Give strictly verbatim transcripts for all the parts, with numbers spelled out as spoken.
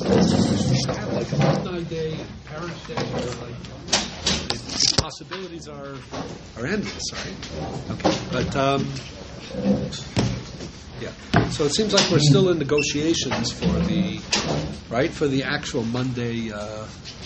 have like alumni day, parents day, or like the possibilities are are endless, right? Okay, but um, yeah. So it seems like we're still in negotiations for the right for the actual Monday. Uh,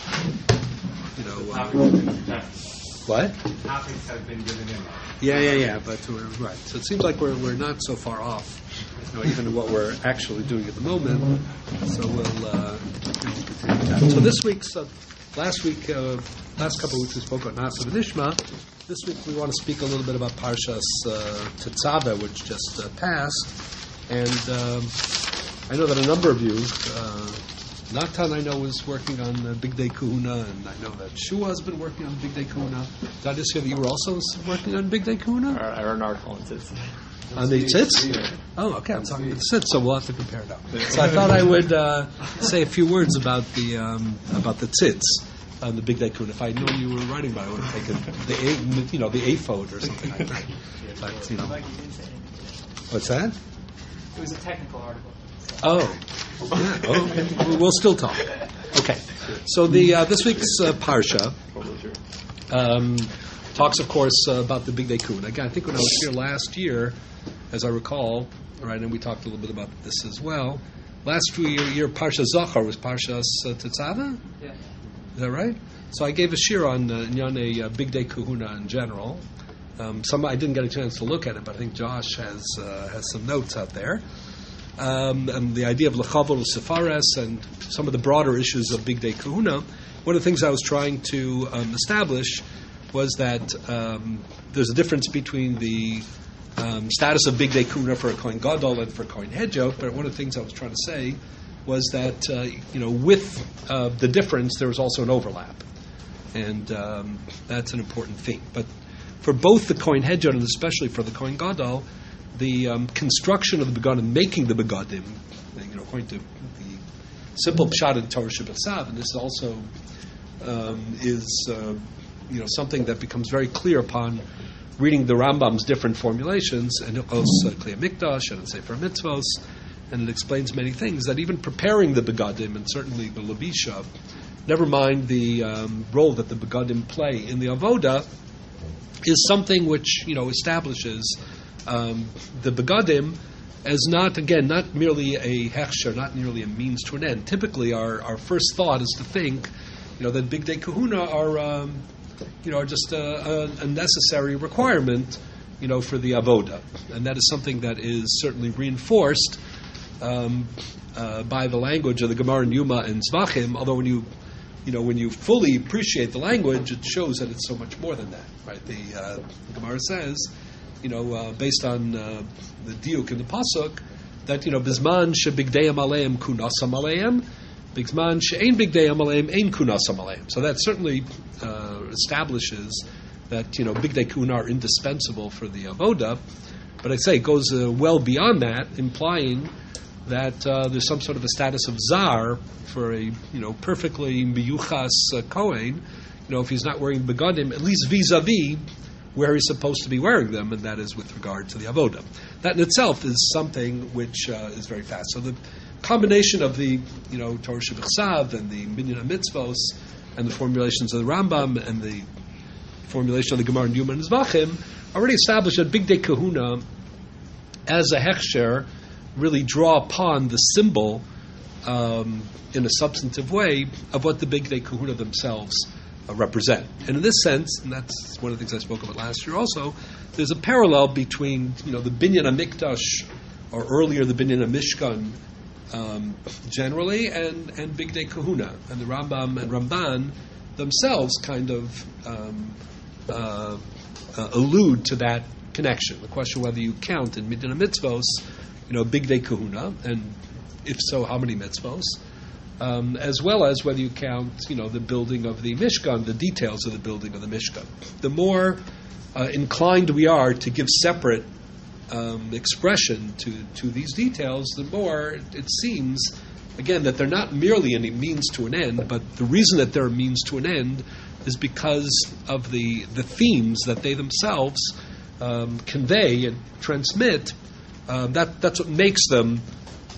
you know, uh, what? Topics have been given in. Yeah, yeah, yeah. But we're right. So it seems like we're we're not so far off. You know, even what we're actually doing at the moment. So we'll uh, continue that. So this week's, uh, last week, uh, last couple of weeks we spoke on Nasa V'Nishma. This week we want to speak a little bit about Parshas uh, Tetzaveh, which just uh, passed. And um, I know that a number of you, uh, Natan I know is working on uh, Big Day Kahuna, and I know that Shua has been working on Big Day Kahuna. Did I just hear that you were also working on Big Day Kahuna? I wrote an article on Tzitz. On the tzitz? Oh, okay. I'm talking about the tzitz, so we'll have to compare it up. So I thought I would uh, say a few words about the um, about the tzitz on the Big Day Kahuna. If I knew you were writing about it, I would have taken the a, you know the aphod or something like that. But you know, what's that? It was a technical article. Oh, yeah. Oh, okay. We'll still talk. Okay. So the uh, this week's uh, parsha um, talks, of course, uh, about the Big Day Kahuna. Again, I think when I was here last year, as I recall, right, and we talked a little bit about this as well. Last year, year Parsha Zachar was Parshas uh, Tetzaveh? Yeah. Is that right? So I gave a shir on uh, Nyane uh, Big Day Kahuna in general. Um, some I didn't get a chance to look at it, but I think Josh has uh, has some notes out there. Um, and the idea of Lechavol Sefares and some of the broader issues of Big Day Kahuna. One of the things I was trying to um, establish was that um, there's a difference between the um, status of Big Day Kahuna for a Kohen Gadol and for a Kohen Hedjot, but one of the things I was trying to say was that, uh, you know, with uh, the difference, there was also an overlap. And um, that's an important thing. But for both the Kohen Hedjot and especially for the Kohen Gadol, the um, construction of the Begadim, making the Begadim, you know, according to the simple Pshat in Torah Shabbat, and this also um, is, uh, you know, something that becomes very clear upon reading the Rambam's different formulations, and Hilchos Klei Mikdash and Sefer Mitzvos, and it explains many things, that even preparing the Begadim, and certainly the Levisha, never mind the um, role that the Begadim play in the Avoda, is something which, you know, establishes um, the Begadim as not, again, not merely a hechsher, not merely a means to an end. Typically, our, our first thought is to think, you know, that Big Day Kahuna are, um, you know, are just a, a, a necessary requirement, you know, for the avoda, and that is something that is certainly reinforced um, uh, by the language of the Gemara in Yuma and Zvachim. Although when you, you know, when you fully appreciate the language, it shows that it's so much more than that, right? The, uh, the Gemara says, you know, uh, based on uh, the diuk in the pasuk, that, you know, bisman shebigdeim aleim kunasam aleim, bisman she'ein bigdeim aleim ein kunasam aleim. So that certainly uh, establishes that, you know, Big Day Kahuna are indispensable for the avoda. But I say it goes uh, well beyond that, implying that uh, there's some sort of a status of zar for a, you know, perfectly miyuchas uh, kohen. You know, if he's not wearing begadim, at least vis-a-vis where he's supposed to be wearing them, and that is with regard to the avoda. That in itself is something which uh, is very fast. So the combination of the, you know, Torah Shebechsav and the Minyan HaMitzvos and the formulations of the Rambam and the formulation of the Gemara in Yuma and Zvachim already established that Big Day Kahuna as a hechsher really draw upon the symbol um, in a substantive way of what the Big Day Kahuna themselves uh, represent. And in this sense, and that's one of the things I spoke about last year also, there's a parallel between, you know, the Binyan HaMikdash, or earlier the Binyan HaMishkan um, generally, and, and Big Day Kahuna. And the Rambam and Ramban themselves kind of um, uh, uh, allude to that connection. The question whether you count in Minyan HaMitzvos, you know, Big Day Kahuna, and if so, how many mitzvos, um, as well as whether you count, you know, the building of the Mishkan, the details of the building of the Mishkan. The more uh, inclined we are to give separate um, expression to, to these details, the more it, it seems, again, that they're not merely any means to an end, but the reason that they're a means to an end is because of the, the themes that they themselves um, convey and transmit. Um, that that's what makes them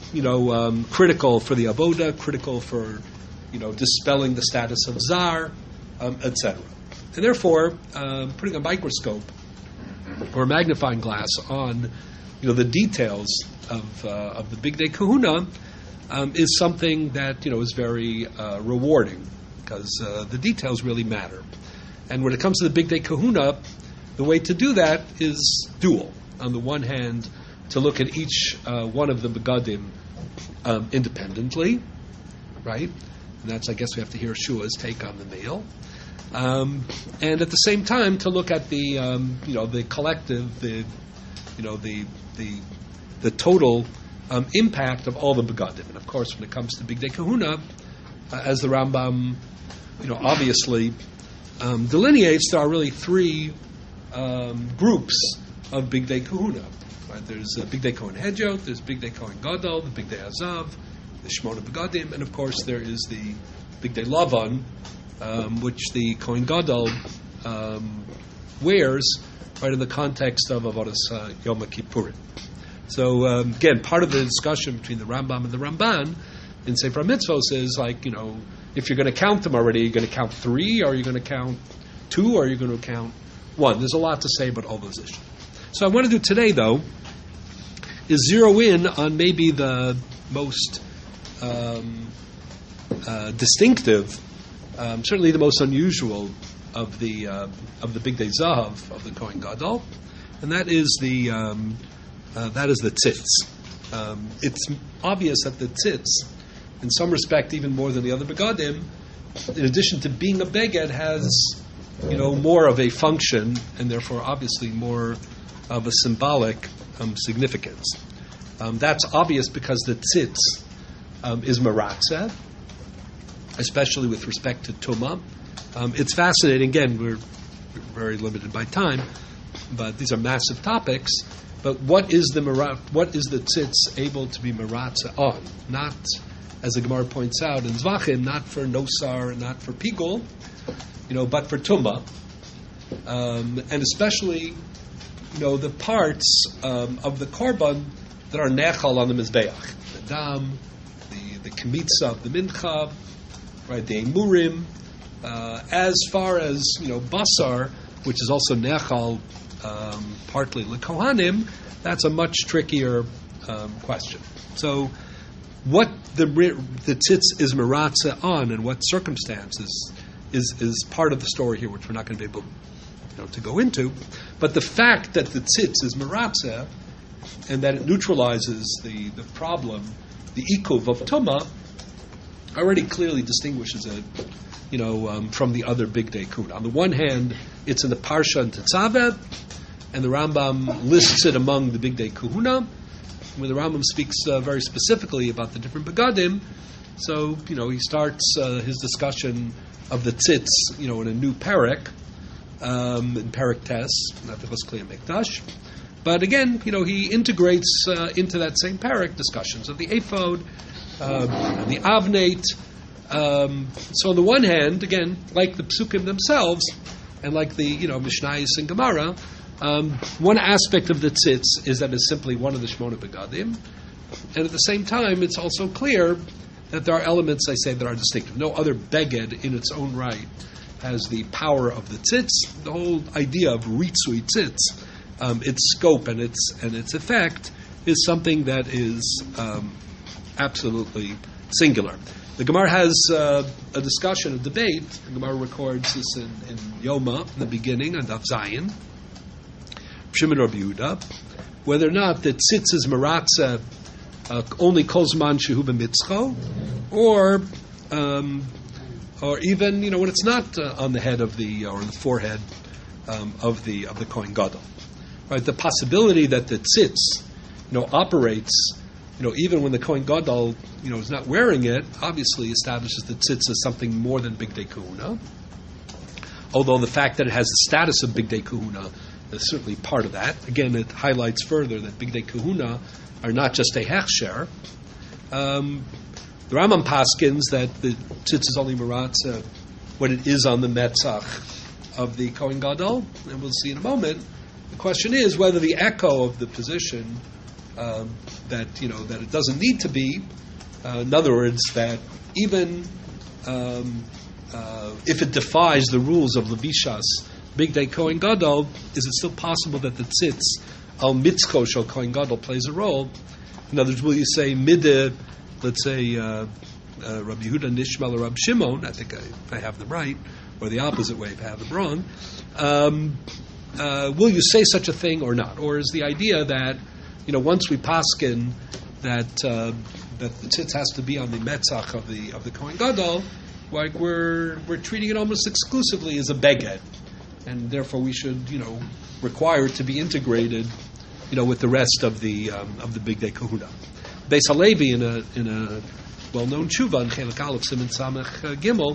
you know, um, critical for the avoda, critical for, you know, dispelling the status of zar, um, et cetera. And therefore, um, putting a microscope or a magnifying glass on, you know, the details of uh, of the Bigdei Kahuna um, is something that, you know, is very uh, rewarding, because uh, the details really matter. And when it comes to the Bigdei Kahuna, the way to do that is dual. On the one hand, to look at each uh, one of the begadim um, independently, right? And that's, I guess, we have to hear Shua's take on the meal. Um, and at the same time, to look at the, um, you know, the collective, the, you know, the the the total um, impact of all the begadim. And of course, when it comes to Bigdei Kahuna, uh, as the Rambam, you know, obviously um, delineates, there are really three um, groups of Bigdei Kahuna. Right? There's uh, Bigdei Kohen Hedyot, there's Bigdei Kohen Gadol, the Bigdei Azav, the Shmona Begadim, and of course there is the Bigdei Lavan, um, which the Kohen Gadol um, wears right in the context of Avodas uh, Yom Kippurim. So um, again, part of the discussion between the Rambam and the Ramban in Sefer Mitzvos is like, you know, if you're going to count them already, are you going to count three, or are you going to count two, or are you going to count one? There's a lot to say about all those issues. So I want to do today, though, is zero in on maybe the most um, uh, distinctive, um, certainly the most unusual of the uh, of the Bigdei Zahav of the Kohen Gadol, and that is the um, uh, that is the tzitz. Um, it's obvious that the tzitz, in some respect, even more than the other begadim, in addition to being a beged, has, you know, more of a function, and therefore obviously more of a symbolic um, significance. Um, that's obvious because the tzitz um, is maratzeh, especially with respect to tumah. Um, it's fascinating. Again, we're very limited by time, but these are massive topics. But what is the mara- what is the tzitz able to be maratzeh on? Not, as the Gemara points out in Zvachim, not for nosar, not for pigul, you know, but for tumah, um, and especially, you know, the parts um, of the korban that are nechal on the mizbeach, the dam, the the kemitza of the mincha, right, the emurim. Uh, as far as, you know, basar, which is also nechal, um, partly lekohanim, that's a much trickier um, question. So, what the the tzitz is meratzeh on, and what circumstances, is is part of the story here, which we're not going to be able, you know, to go into. But the fact that the tzitz is meratzeh, and that it neutralizes the, the problem, the ikuv of tumah, already clearly distinguishes it, you know, um, from the other Bigdei Kahuna. On the one hand, it's in the Parsha and Tetzaveh, and the Rambam lists it among the Bigdei Kahuna, where the Rambam speaks uh, very specifically about the different begadim. So, you know, he starts uh, his discussion of the tzitz, you know, in a new parak, um, in Parak Tes, not the Chos Klei Mikdash. But again, you know, he integrates uh, into that same parak discussions of the ephod, um, and the avnate. Um, so on the one hand, again, like the psukim themselves, and like the, you know, Mishnayos and Gemara, um, one aspect of the tzitz is that it's simply one of the Shmona Begadim, and at the same time, it's also clear that there are elements, I say, that are distinctive. No other beged in its own right has the power of the tzitz. The whole idea of ritzui tzitz, um, its scope and its and its effect, is something that is um, absolutely singular. The Gemara has uh, a discussion, a debate. The Gemara records this in, in Yoma, in the beginning, and Daf Zayin, Shimon Rabbi Yehuda, whether or not the tzitz is meratzeh uh, only kolzman shehu b'mitzcho, or um, or even, you know, when it's not uh, on the head of the or the forehead um, of the of the Kohen Gadol. Right, the possibility that the tzitz, you know, operates, you know, even when the Kohen Gadol, you know, is not wearing it, obviously establishes that tzitz is something more than Bigdei Kahuna. Although the fact that it has the status of Bigdei Kahuna is certainly part of that. Again, it highlights further that Bigdei Kahuna are not just a hechsher. Um, the Rambam paskins that the tzitz is only meratzeh when it is on the metzach of the Kohen Gadol, and we'll see in a moment. The question is whether the echo of the position um, that you know that it doesn't need to be. Uh, in other words, that even um, uh, if it defies the rules of Levishas Bigdei Kohen Gadol, is it still possible that the tzitz al mitzko shel Kohen Gadol plays a role? In other words, will you say mideh, let's say uh, uh, Rabbi Yehuda Nishmal or Rabbi Shimon? I think I, I have them right, or the opposite way if I have them wrong. Um, uh, will you say such a thing or not? Or is the idea that you know once we paskin that uh, that the tzitz has to be on the metzach of the of the Kohen Gadol, like we're we're treating it almost exclusively as a beged, and therefore we should you know require it to be integrated, you know, with the rest of the um, of the Bigdei Kahuna. Beis Halevi in a in a well-known tshuva in Chelik Aleph Siman Samech uh, Gimel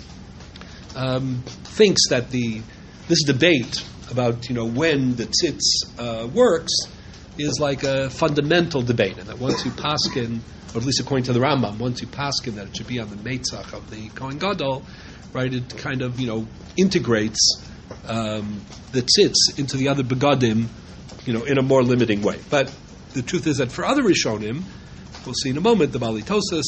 um, thinks that the this debate about you know when the tzitz uh, works is like a fundamental debate, and that once you paskin, or at least according to the Rambam, once you paskin that it should be on the meitzach of the Kohen Gadol, right? It kind of you know integrates um, the tzitz into the other begadim, you know, in a more limiting way. But the truth is that for other Rishonim, we'll see in a moment, the Bali Tosas,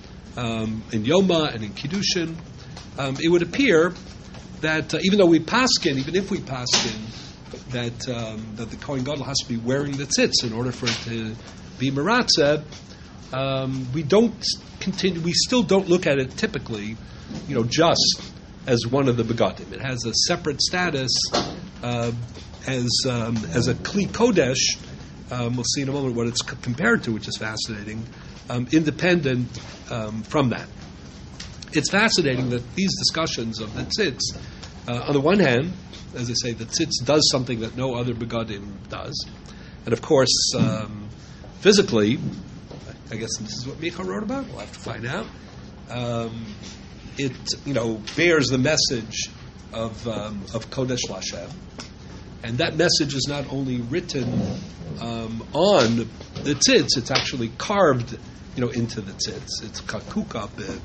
um, in Yoma and in Kiddushin, um, it would appear that uh, even though we paskin, even if we paskin, that um, that the Kohen Gadol has to be wearing the tzitz in order for it to be meratzeh, um, we don't continue. We still don't look at it typically, you know, just as one of the begadim. It has a separate status uh, as um, as a kli kodesh. Um, we'll see in a moment what it's c- compared to, which is fascinating. Um, independent um, from that, it's fascinating that these discussions of the tzitz, uh, on the one hand, as I say, the tzitz does something that no other begadim does, and of course, um, physically, I guess this is what Micha wrote about. We'll have to find out. Um, it you know bears the message of um, of Kodesh Lashem. And that message is not only written um, on the tzitz; it's actually carved, you know, into the tzitz. It's kakuka, be,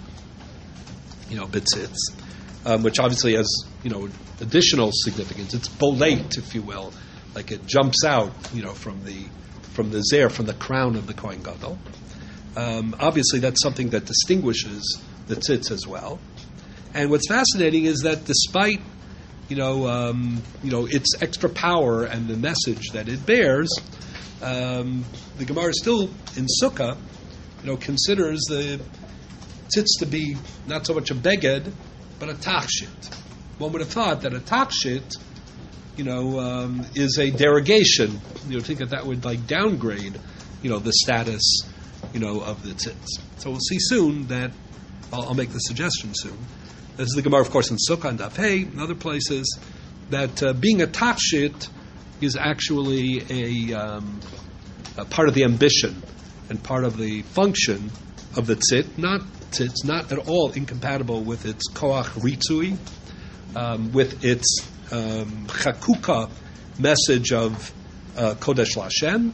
you know, betzitz, um, which obviously has, you know, additional significance. It's bolate, if you will, like it jumps out, you know, from the from the zer, from the crown of the Kohen Gadol. Um, obviously, that's something that distinguishes the tzitz as well. And what's fascinating is that despite You know, um, you know, its extra power and the message that it bears, um, the Gemara still in Sukkah, you know, considers the tzitz to be not so much a beged, but a tachshit. One would have thought that a tachshit, you know, um, is a derogation. You know, think that that would like downgrade, you know, the status, you know, of the tzitz. So we'll see soon that I'll, I'll make the suggestion soon. This is the Gemara, of course, in Sukkah and Daf Hey and other places, that uh, being a tachshit is actually a, um, a part of the ambition and part of the function of the tzit. Not tzitz, not at all incompatible with its koach ritzui, um, with its um, chakuka message of uh, Kodesh Lashem,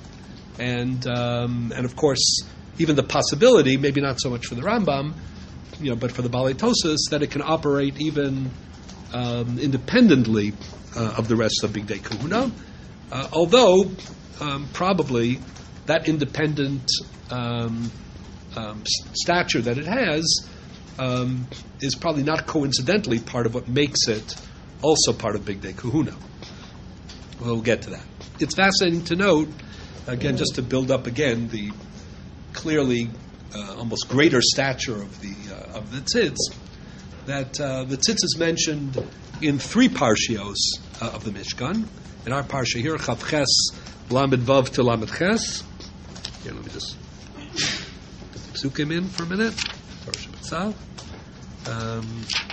and um, and of course even the possibility, maybe not so much for the Rambam, you know, but for the Balei Tosas, that it can operate even um, independently uh, of the rest of Bigdei Kahuna, uh, although um, probably that independent um, um, stature that it has um, is probably not coincidentally part of what makes it also part of Bigdei Kahuna. We'll get to that. It's fascinating to note, again, just to build up again the clearly Uh, almost greater stature of the uh, of the tzitz, that uh, the tzitz is mentioned in three parshios uh, of the Mishkan. In our parsha here, Chav Ches, Lamed Vav to Lamed Ches. Here, let me just put the psukim in for a minute. Parsha B'tzav. Um,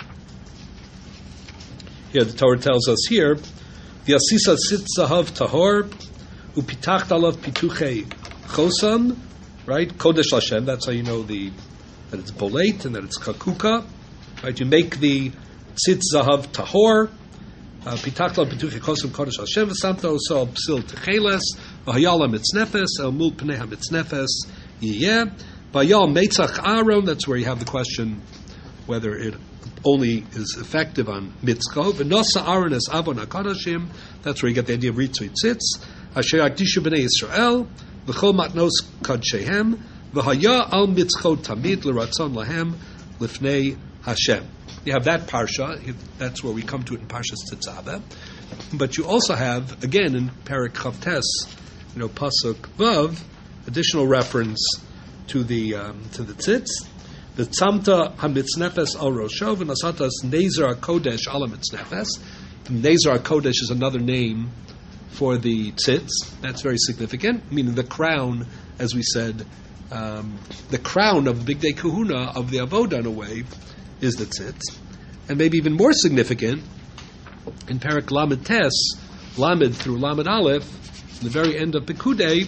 here, the Torah tells us here, V'yasisa tzitz zahav tahor, u'pitacht alav pituchei chosan. Right, Kodesh Lashem. That's how you know the that it's bolate and that it's kakuka. Right, you make the tzitz zahav tahor. Pitachla pituchi kosim Kodesh Lashem v'samto so psil techeles v'hayala mitznefes el mul pneha mitznefes yiyeh v'hayal meitzach Aaron. That's where you have the question whether it only is effective on mitzko. V'nosa Aaron es avon hakadashim. That's where you get the idea of ritzui tzitz. Asher yakdishu b'nei Yisrael. v'chol matnos kadshehem v'haya al mitzchot tamid l'ratzon lahem lifnei Hashem. You have that parsha. That's where we come to it in Parshas Tetzaveh. But you also have, again, in Perek Chavtes, you know, Pasuk Vav, additional reference to the um, to the tzitz. The tzamta hamitznefes al rosho v'nasatas nezer kodesh ala mitznefes. Nezer kodesh is another name for the tzitz. That's very significant. Meaning the crown, as we said, um, the crown of the Bigdei Kahuna of the avoda in a way is the tzitz, and maybe even more significant in Perek Lamed Tes, Lamed through Lamed Aleph, in the very end of Pekudei.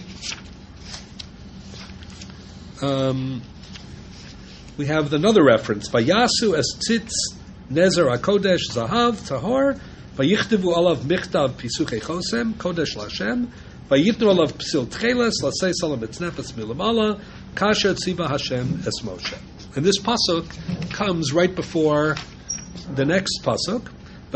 Um, we have another reference. Vayasu es tzitz nezer hakodesh zahav tahor vayichtavu alav michtav pisuchei chosem kodesh lashem vayitnu alav psil tcheles lasei salam etznefes milamala kasher tziva Hashem es Moshe. And this pasuk comes right before the next pasuk.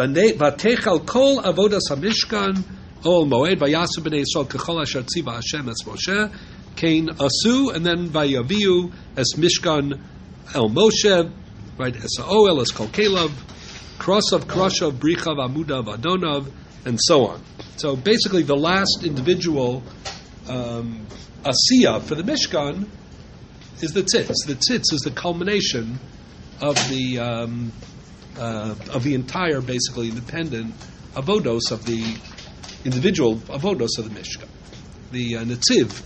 Vatechal kol avodas hamishkan ol moed vayasu b'nei Yisrael kechol asher tziva Hashem es Moshe kain asu, and then vayaviu es mishkan el Moshe, right? Es ha'oel es kol kelav krosav kroshav brichav amudav adonav, and so on. So basically, the last individual um, asiyah for the mishkan is the tzitz. The tzitz is the culmination of the um, uh, of the entire, basically independent avodos of the individual avodos of the mishkan. The uh, Netziv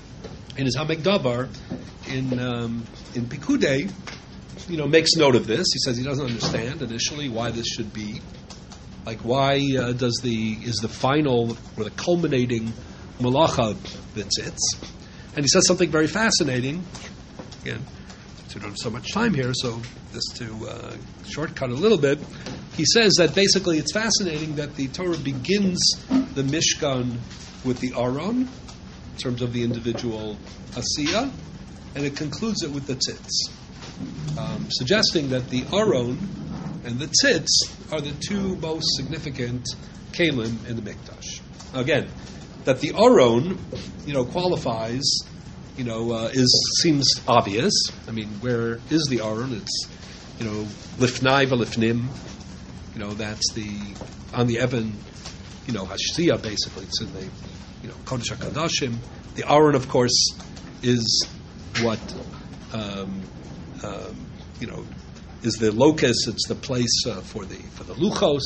in his Hamek Davar in um, in Pikudei, you know, makes note of this. He says he doesn't understand initially why this should be. Like, why uh, does the is the final or the culminating malacha the tzitz? And he says something very fascinating. Again, we don't have so much time here, so just to uh, shortcut a little bit, he says that basically it's fascinating that the Torah begins the Mishkan with the Aron, in terms of the individual Asiyah, and it concludes it with the Tzitz, um, suggesting that the Aron and the Tzitz are the two most significant Kalim in the Mikdash. Again, that the Aron, you know, qualifies, you know, uh, is seems obvious. I mean, where is the Aron? It's, you know, Lifnai v'Lifnim. You know, that's the on the Evan, you know, Hashiyah basically. It's in the, you know, Kodesh HaKadoshim. The Aron, of course, is what, um, um, you know, is the locus. It's the place uh, for the for the Luchos.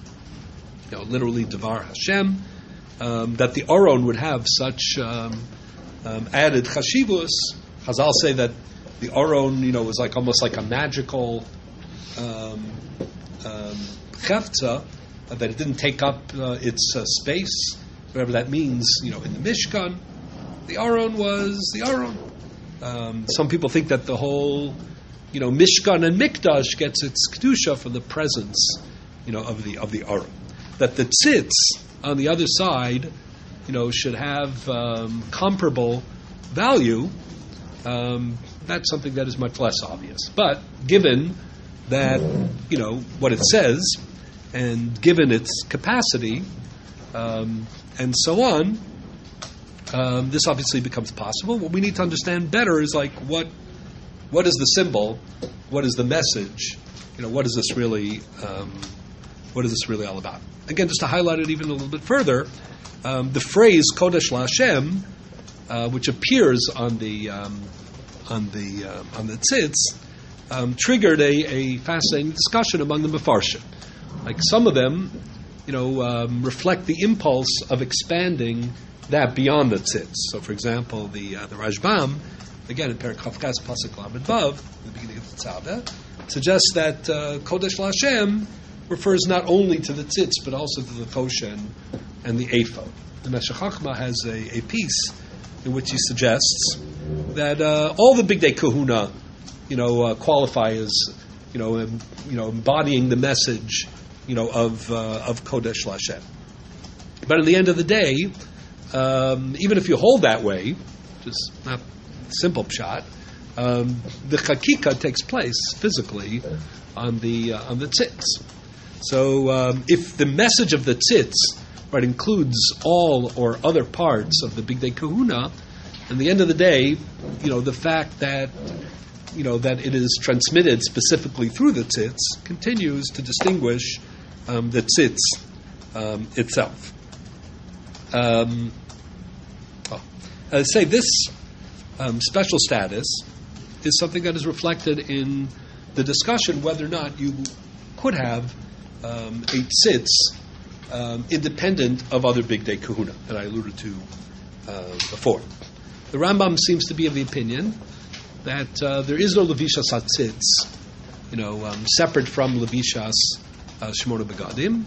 You know, literally Devar Hashem. Um, that the Aron would have such um, um, added chashivus. Chazal say that the Aron, you know, was like almost like a magical um, um, chefza, uh, that it didn't take up uh, its uh, space, whatever that means. You know, in the Mishkan, the Aron was the Aron. Um, some people think that the whole, you know, Mishkan and Mikdash gets its kedusha from the presence, you know, of the of the Aron. That the tzitz on the other side, you know, should have um, comparable value. Um, that's something that is much less obvious. But given that, you know, what it says, and given its capacity, um, and so on, um, this obviously becomes possible. What we need to understand better is like what what is the symbol, what is the message, you know, what is this really, um, what is this really all about? Again, just to highlight it even a little bit further, um, the phrase Kodesh LaHashem, uh, which appears on the um, on the uh, on the tzitz, um, triggered a, a fascinating discussion among the Mefarshim. Like some of them, you know, um, reflect the impulse of expanding that beyond the tzitz. So, for example, the uh, the Rashbam, again in Perek Chavches Pasuk Lamed Vav, the beginning of the Tzaveh, suggests that uh, Kodesh LaHashem refers not only to the tzitz, but also to the koshen and the ephod. The Meshech Chochmah has a, a piece in which he suggests that uh, all the Bigdei Kahuna, you know, uh, qualify as, you know, um, you know, embodying the message, you know, of uh, of Kodesh LaHashem. But at the end of the day, um, even if you hold that way, which is not a simple pshat, um, the chakika takes place physically on the uh, on the tzitz. So um, if the message of the tzitz, right, includes all or other parts of the Bigdei Kahuna, And at the end of the day, you know, the fact that you know that it is transmitted specifically through the tzitz continues to distinguish um, the tzitz um, itself. Um, oh. As I say, this um, special status is something that is reflected in the discussion whether or not you could have um, a tzitz um, independent of other big day kahuna that I alluded to uh, before. The Rambam seems to be of the opinion that uh, there is no levishas hatzitz, you know, um, separate from levishas uh, shmona begadim.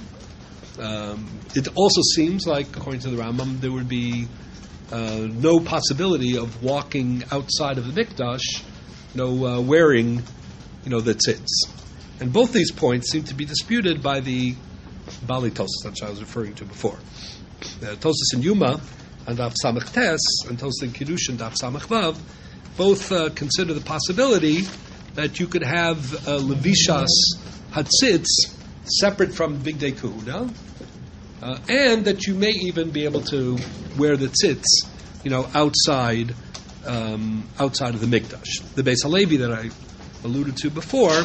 Um, it also seems like, according to the Rambam, there would be uh, no possibility of walking outside of the mikdash, you know, uh, wearing, you know, the tzitz. And both these points seem to be disputed by the Bali Tosas, which I was referring to before. The Tosas in Yuma and Daf Samach Tes and Tosas in Kiddush and Daf Samach Vav both uh, consider the possibility that you could have uh, levishas hatzitz separate from Big Day Kahuna, uh, and that you may even be able to wear the tzitz, you know, outside um, outside of the mikdash. The Beis Halevi that I alluded to before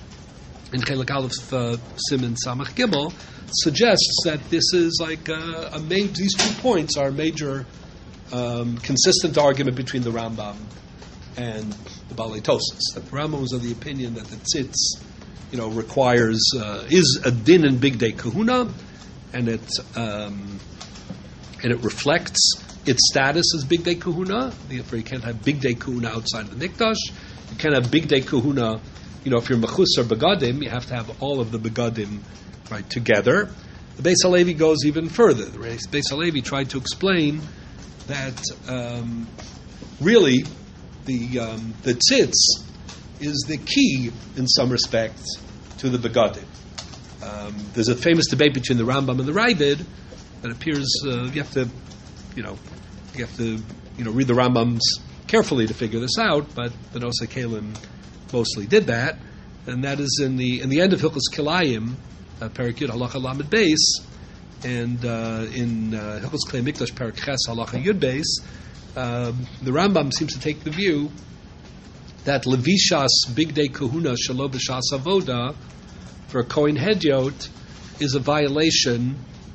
in Chelik Aleph uh, Siman Samach Gimel suggests that this is like a, a ma- these two points are a major um, consistent argument between the Rambam and the Balei Tosas. That the Rambam was of the opinion that the tzitz, you know, requires uh, is a din in Big Day Kahuna, and it um, and it reflects its status as Big Day Kahuna. Therefore, you can't have Big Day Kahuna outside of the Mikdash. You can't have Big Day Kahuna. You know, if you're mechus or begadim, you have to have all of the begadim right together. The Beis Halevi goes even further. The Beis Halevi tried to explain that um, really. The um, the tzitz is the key in some respect to the begadim. Um, there's a famous debate between the Rambam and the Ravid that appears uh, you have to, you know, you have to, you know, read the Rambams carefully to figure this out. But the Nosei Kalim mostly did that, and that is in the in the end of Hilchos Kilayim, uh, Perek Yud Halacha Lamed Beis, and uh, in uh, Hilchos Klei Mikdash Perek Ches Halacha Yud Beis. Um, the Rambam seems to take the view that levishas Big Day Kahuna Shelo B'Shas Avoda for a Kohen Hedyot is a violation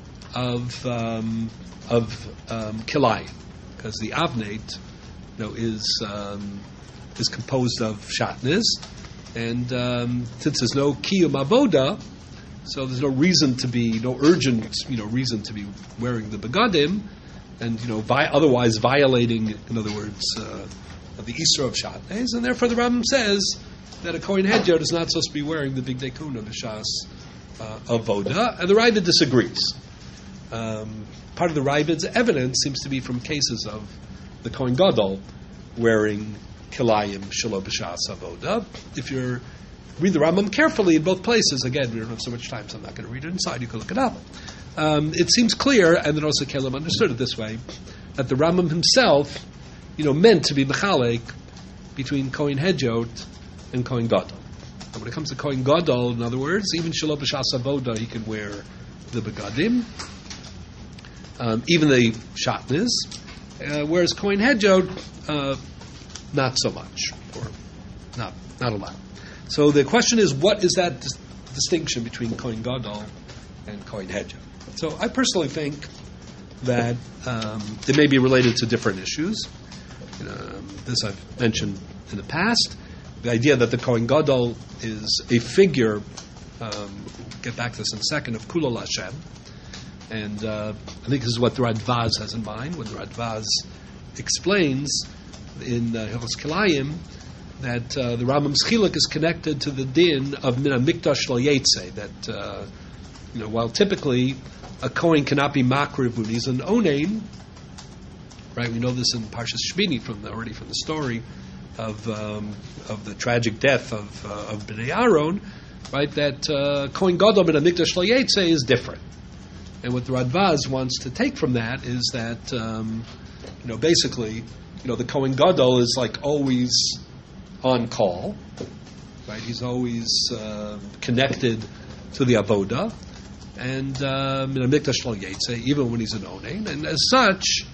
of um, of um, Kilayim, because the Avnate, you know, is um, is composed of Shatnez, and um, since there's no Kiyum Avoda, so there's no reason to be no urgent, you know, reason to be wearing the begadim. And, you know, vi- otherwise violating, in other words, uh, the Isra of Shatnez, and therefore the Rambam says that a Kohen Hedyot is not supposed to be wearing the Big Day Kahuna B'Shas uh, Avoda, and the Ravid disagrees. Um, part of the Ravid's evidence seems to be from cases of the Kohen Gadol wearing Kilayim Shelo B'Shas Avoda. If you read the Rambam carefully in both places, again, we don't have so much time, so I'm not going to read it inside, you can look it up. Um, it seems clear, and the Nosei Kalim understood it this way, that the Rambam himself, you know, meant to be mechalek between Kohen Hedyot and Kohen Gadol. And when it comes to Kohen Gadol, in other words, even Shelo B'Shas Avoda, he can wear the begadim, um, even the shatnez, uh, whereas Kohen Hedyot, uh, not so much, or not not allowed. So the question is, what is that dis- distinction between Kohen Gadol and Kohen Hedyot? So I personally think that um, they may be related to different issues. You know, um, this I've mentioned in the past. The idea that the Kohen Gadol is a figure, um, we'll get back to this in a second, of Kulol Hashem. And uh, I think this is what the Radvaz has in mind when the Radvaz explains in uh, Hilchos Kilayim that uh, the Rambam's chiluk is connected to the din of Min HaMikdash Lo Yetze, that uh, you know, while typically a Kohen cannot be makriv when he's an onain, right? We know this in Parshas Shmini from the, already from the story of um, of the tragic death of uh, of Bnei Aaron, right? That uh, Kohen Gadol Min HaMikdash Lo Yetze is different, and what the Radvaz wants to take from that is that um, you know, basically, you know, the Kohen Gadol is like always on call, right? He's always uh, connected to the avoda, and um, in a mikdash lo yetze, even when he's an onain, and as such,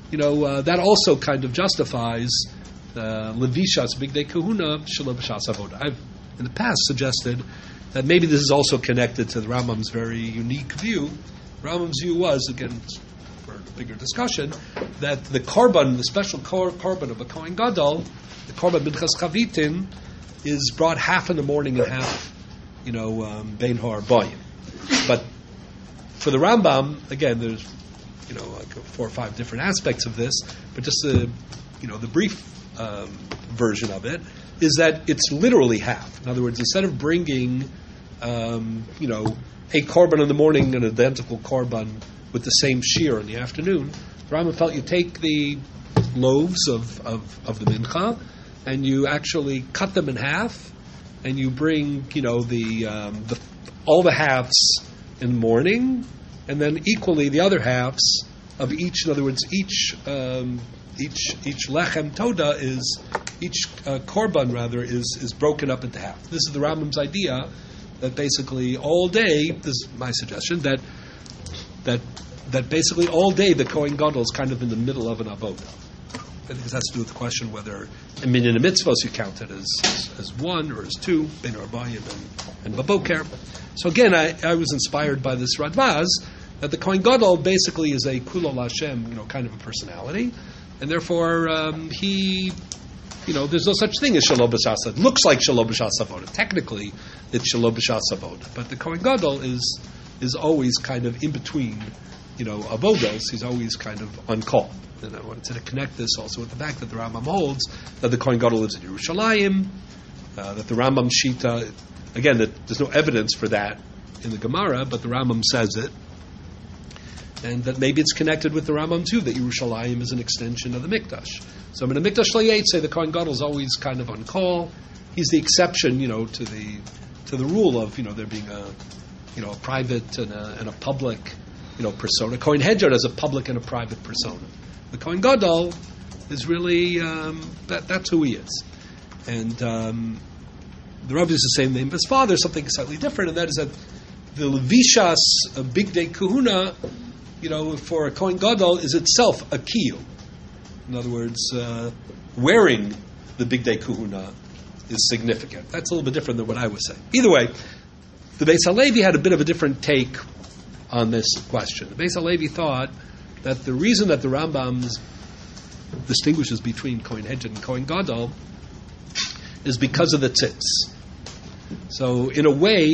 you know, uh, that also kind of justifies uh, Levishas Bigdei Kahuna Shelo B'Shas Avoda. I've in the past suggested that maybe this is also connected to the Rambam's very unique view. Rambam's view was, again, for a bigger discussion, that the korban, the special kor- korban of a Kohen Gadol, the korban Minchas Chavitin, is brought half in the morning and half, you know, um, Bein Ha'arbayim. But for the Rambam, again, there's, you know, like four or five different aspects of this, but just the, you know, the brief um, version of it is that it's literally half. In other words, instead of bringing, um, you know, a korban in the morning and an identical korban with the same shear in the afternoon, Rambam felt you take the loaves of, of, of the mincha and you actually cut them in half, and you bring, you know, the, um, the all the halves in the morning, and then equally the other halves of each. In other words, each um, each each lechem toda is each uh, korban rather is is broken up into half. This is the Rambam's idea that basically all day. This is my suggestion that that that basically all day the Kohen Gadol is kind of in the middle of an avodah. I think this has to do with the question whether in minyan mitzvos you count it as, as as one or as two, ben arbayim and, and baboker. So again, I, I was inspired by this Radvaz that the Kohen Gadol basically is a kulol Hashem, you know, kind of a personality, and therefore um, he, you know, there's no such thing as Shelo B'Shas. It looks like Shelo B'Shas Avoda. Technically, it's Shelo B'Shas Avoda, but the Kohen Gadol is is always kind of in between, you know, avodos. He's always kind of on call. And I wanted to connect this also with the fact that the Rambam holds that the Kohen Gadol lives in Yerushalayim, uh, that the Rambam Shita, again, that there's no evidence for that in the Gemara, but the Rambam says it, and that maybe it's connected with the Rambam too, that Yerushalayim is an extension of the Mikdash. So in the Mikdash Layet, say the Kohen Gadol is always kind of on call. He's the exception, you know, to the to the rule of, you know, there being a, you know, a private and a, and a public, you know, persona. Kohen Hedger has a public and a private persona. The Kohen Gadol is really, um, that, that's who he is. And um, the Rav is the same name, but his father is something slightly different, and that is that the Levishas, a Bigdei Kahuna, you know, for a Kohen Gadol is itself a kiyum. In other words, uh, wearing the Bigdei Kahuna is significant. That's a little bit different than what I was saying. Either way, the Beis HaLevi had a bit of a different take on this question. The Beis HaLevi thought that the reason that the Rambam distinguishes between Kohen Hedger and Kohen Gadol is because of the tzitz. So, in a way,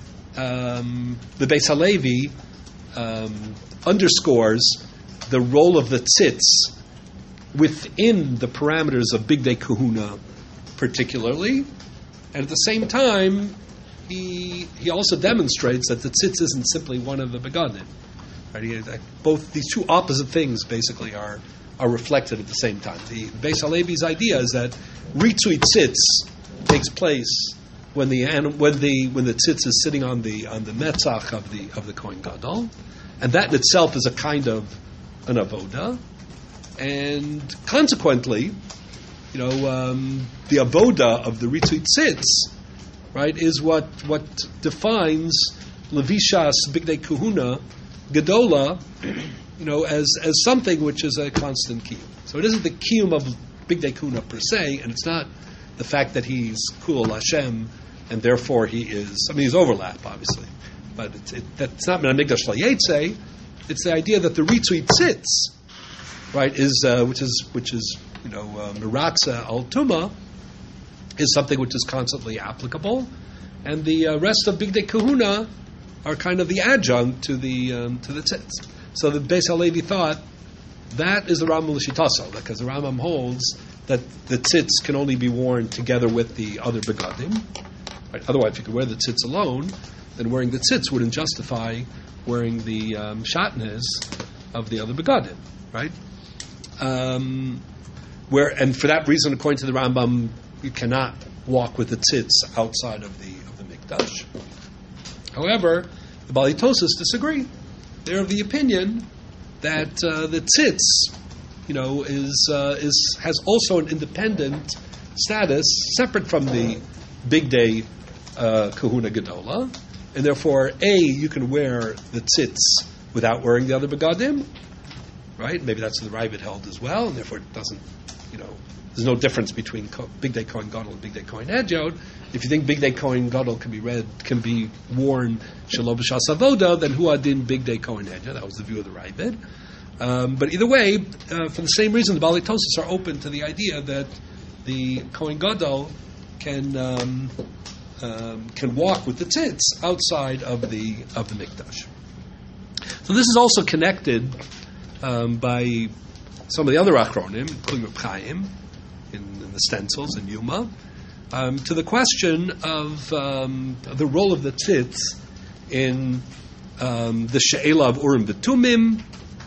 um, the Beis HaLevi um, underscores the role of the tzitz within the parameters of Bigdei Kahuna, particularly, and at the same time, he he also demonstrates that the tzitz isn't simply one of the begadim. Right? He, both these two opposite things basically are are reflected at the same time. The Beis HaLevi's idea is that ritzui tzitz takes place when the when the when the tzitz is sitting on the on the metzach of the of the Kohen Gadol, and that in itself is a kind of an avoda, and consequently, you know, um, the avoda of the ritzui tzitz, right, is what what defines Levishas Bigdei Kahuna Gedola, you know, as as something which is a constant kiyum. So it isn't the kiyum of Bigdei Kahuna per se, and it's not the fact that he's Kulol Hashem, and therefore he is. I mean, he's overlap, obviously, but it's, it, that's not Min HaMikdash Layetze. It's the idea that the Ritzui Tzitz, right, is uh, which is which is you know uh, Miratza Al Tuma, is something which is constantly applicable, and the uh, rest of Bigdei Kahuna are kind of the adjunct to the um, to the tzitz. So the Beis HaLevi thought that is the Rambam L'Shitaso, because the Rambam holds that the tzitz can only be worn together with the other begadim. Right? Otherwise, if you could wear the tzitz alone, then wearing the tzitz wouldn't justify wearing the um, shatnez of the other begadim, right? Um, where and for that reason, according to the Rambam, you cannot walk with the tzitz outside of the of the mikdash. However, the Bali Tosis disagree. They're of the opinion that uh, the tzitz, you know, is uh, is has also an independent status, separate from the Bigdei uh, Kahuna Gedola, and therefore, A, you can wear the tzitz without wearing the other begadim, right? Maybe that's what the Ravid held as well, and therefore it doesn't, you know, there's no difference between Ko- Big Day Kohen Gadol and Big Day Kohen Hedyot. If you think Big Day Kohen Gadol can be read, can be worn Shalom B'Shas Avoda, then Hu Adin Big Day Kohen Hedyot. That was the view of the Ravid. Um, but either way, uh, for the same reason, the Balei Tosfos are open to the idea that the Kohen Gadol can um, um, can walk with the tzitz outside of the of the mikdash. So this is also connected um, by some of the other achronim, including Reb Chaim, in, in the stencils in Yuma, um, to the question of um, the role of the tzitz in um, the she'ela of Urim v'Tumim,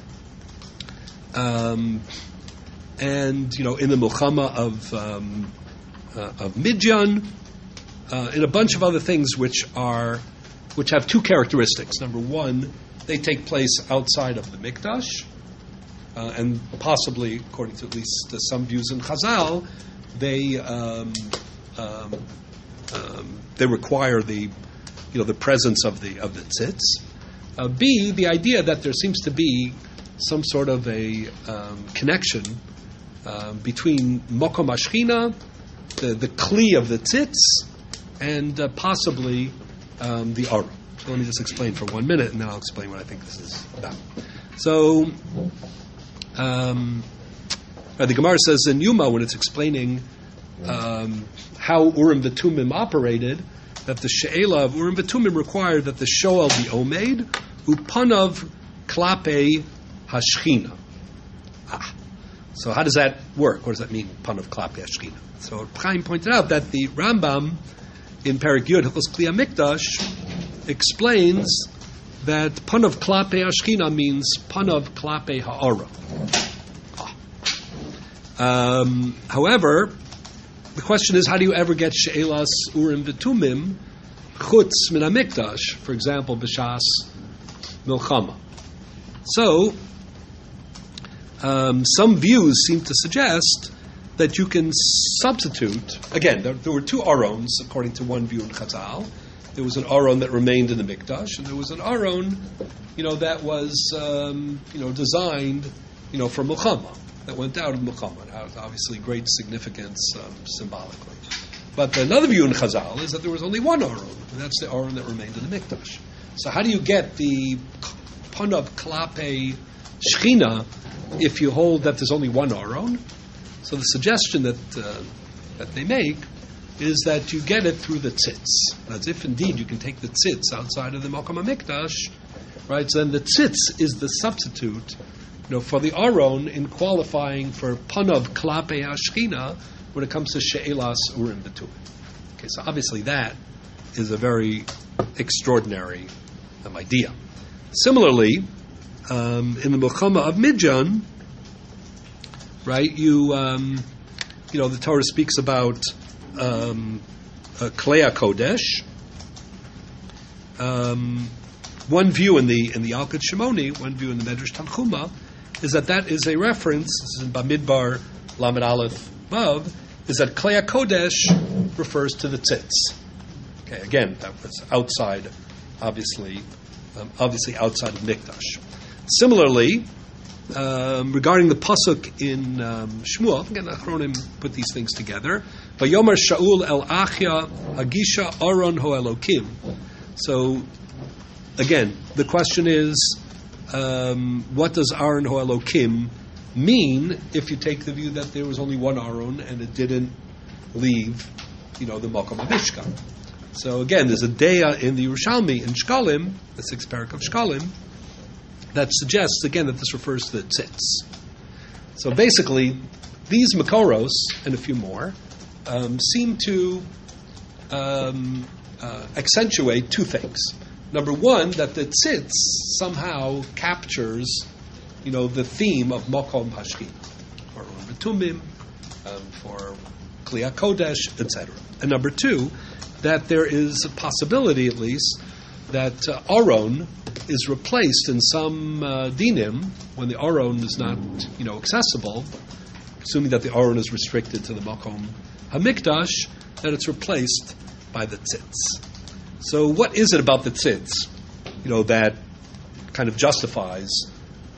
um, and you know in the Milchama of um, uh, of Midyan, uh, and a bunch of other things which are which have two characteristics. Number one, they take place outside of the mikdash. Uh, and possibly, according to at least uh, some views in Chazal, they um, um, um, they require the you know the presence of the of the tzitz. Uh, B, the idea that there seems to be some sort of a um, connection um, between Mokom Ashchina, the the kli of the tzitz, and uh, possibly um, the aron. So let me just explain for one minute, and then I'll explain what I think this is about. So. Um, the Gemara says in Yuma, when it's explaining um, how Urim v'Tumim operated, that the she'ela of Urim v'Tumim required that the shoel be omeid upanav klape hashchina. Ah. So how does that work? What does that mean, panav klape hashchina? So Chaim pointed out that the Rambam in Perek Yud Hilchos Kli HaMikdash explains that panav klape hashchina means panav klape ha'ara. Ah. Um, however, the question is, how do you ever get she'elas urim v'tumim chutz min hamikdash? For example, b'shas milchama. So, um, some views seem to suggest that you can substitute. Again, there, there were two arons according to one view in Chazal. There was an aron that remained in the mikdash, and there was an aron, you know, that was, um, you know, designed, you know, for milchama, that went out of milchama. It had obviously great significance um, symbolically. But another view in Chazal is that there was only one aron, and that's the aron that remained in the mikdash. So how do you get the panav klape shchina if you hold that there's only one aron? So the suggestion that uh, that they make is that you get it through the tzitz. As if indeed you can take the tzitz outside of the Mokom HaMikdash, right? So then the tzitz is the substitute, you know, for the aron in qualifying for panav klape hashchina when it comes to she'elas urim v'tumim. Okay, so obviously that is a very extraordinary um, idea. Similarly, um, in the Milchama of Midyan, right? You um, you know the Torah speaks about Um, uh, Klei HaKodesh. Um, one view in the in the Alkut Shimoni, one view in the Medrash Tanchuma, is that that is a reference. This is in Bamidbar Lamed Aleph Vav. Is that Klei HaKodesh refers to the tzitz? Okay, again, that was outside, obviously, um, obviously outside of Mikdash. Similarly, Um, regarding the pasuk in um, Shmuel, again, Achronim put these things together. Vayomer Shaul el Achya Hagisha Aron Ho Elokim. So, again, the question is, um, what does Aron Ho Elokim mean if you take the view that there was only one Aron and it didn't leave, you know, the Mokom HaMishkan? So again, there's a deya in the Yerushalmi in Shkalim, the sixth parak of Shkalim, that suggests, again, that this refers to the tzitz. So basically, these Makoros, and a few more, um, seem to um, uh, accentuate two things. Number one, that the tzitz somehow captures, you know, the theme of Mokom Hashchina, for Betumim, um, for Kli HaKodesh, et cetera. And number two, that there is a possibility, at least, that uh, Aron is replaced in some uh, dinim when the Aron is not, you know, accessible, assuming that the Aron is restricted to the Makom HaMikdash, that it's replaced by the tzitz. So what is it about the tzitz, you know, that kind of justifies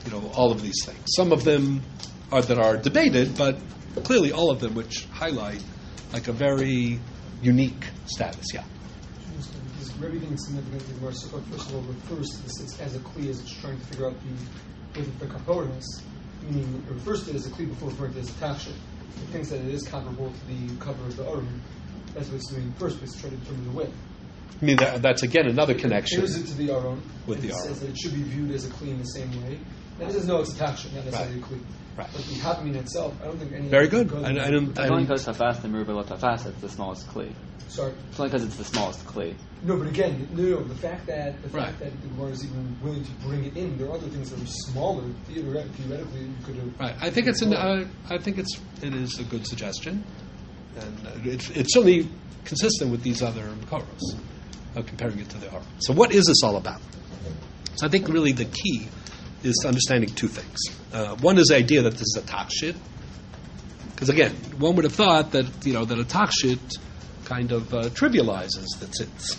you know, all of these things. Some of them are that are debated, but clearly all of them which highlight like a very unique status. Yeah. Is Rebbe being significant in where Sukkot, first of all, refers to this as a kli, as it's trying to figure out the whether the kaporos, meaning it refers to it as a kli before referring to it as a tachshit. It thinks that it is comparable to the cover of the Aron. That's what it's doing first, but it's trying to determine the width. I mean, that, that's again another connection. It it to the Aron. With and the it Aron. says that it should be viewed as a kli in the same way. And it says, no, it's a tachshit, not necessarily Right. a kli. Right. But the happening itself, I don't think any. Very good. I, I don't. I It's only don't because tafas and merubah lo tafas, it's the smallest kli. Sorry. It's only because it's the smallest kli. No, but again, no, no, the fact that the Right. fact that the Gemara is even willing to bring it in, there are other things that are smaller. Theoretically, theoretically you could have. right. I think it's an. Uh, I think it's. It is a good suggestion, and uh, it's it's certainly consistent with these other makoros, uh, comparing it to the Aron. So, what is this all about? So, I think really the key is understanding two things. Uh, one is the idea that this is a takshit, because again, one would have thought that you know that a takshit kind of uh, trivializes the tzitz,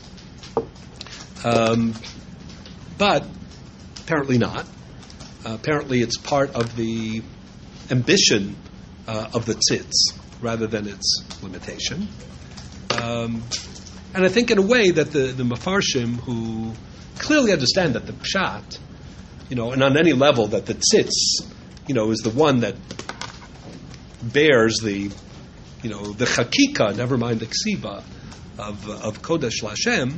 um, but apparently not. Uh, apparently, it's part of the ambition uh, of the tzitz rather than its limitation. Um, and I think, in a way, that the the mafarshim who clearly understand that the pshat, you know, and on any level that the tzitz, you know, is the one that bears the, you know, the chakika, never mind the ksiva, of of Kodesh Lashem,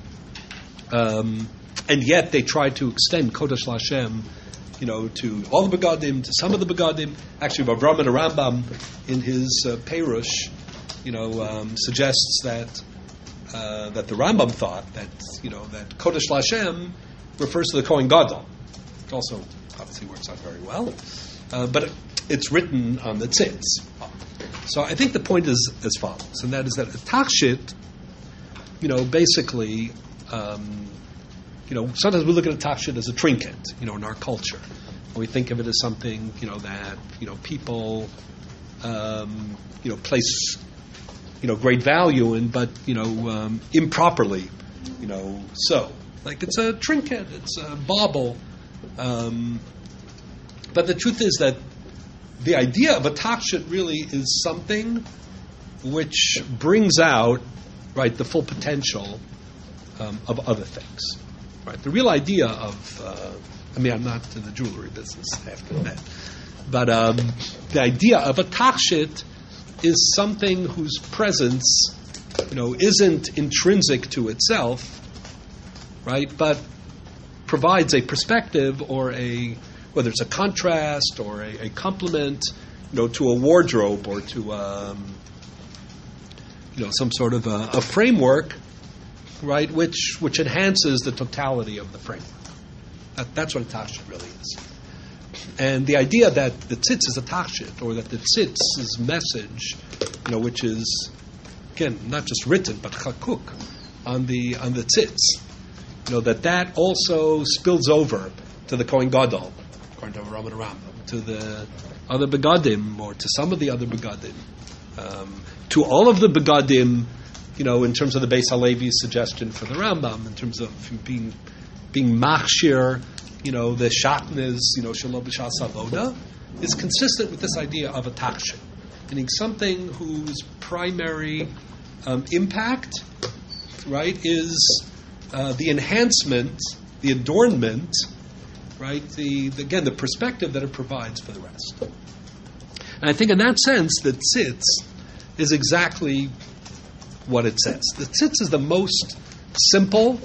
um, and yet they try to extend Kodesh Lashem, you know, to all the begadim, to some of the begadim. Actually, Rav Rambam Rambam, in his uh, Perush, you know, um, suggests that uh, that the Rambam thought that, you know, that Kodesh Lashem refers to the Kohen Gadol. It also obviously works out very well, uh, but it, it's written on the tzitz. So I think the point is as follows, and that is that a takshit, you know, basically, um, you know, sometimes we look at a takshit as a trinket, you know, in our culture. And we think of it as something, you know, that, you know, people, um, you know, place, you know, great value in, but, you know, um, improperly, you know, so. Like it's a trinket, it's a bauble. Um, but the truth is that the idea of a takshit really is something which brings out, right, the full potential um, of other things. Right, the real idea of, uh, I mean, I'm not in the jewelry business, I have to admit, but um, the idea of a takshit is something whose presence, you know, isn't intrinsic to itself, right, but provides a perspective or a, whether it's a contrast or a, a complement, you know, to a wardrobe or to, um, you know, some sort of a, a framework, right, which which enhances the totality of the framework. That, that's what a takshit really is. And the idea that the tzitz is a takshit, or that the tzitz's message, you know, which is, again, not just written, but chakuk, on the on the tzitz, you know, that that also spills over to the Kohen Gadol, according to Rambam and Rambam, to the other begadim, or to some of the other begadim, um, to all of the begadim, you know, in terms of the Beis Halevi's suggestion for the Rambam, in terms of being being machshir, you know, the shatnez, you know, shalom b'shas avoda, is consistent with this idea of a takshit, meaning something whose primary um, impact, right, is uh, the enhancement, the adornment, right, the, the again the perspective that it provides for the rest. And I think in that sense, the tzitz is exactly what it says. The tzitz is the most simple,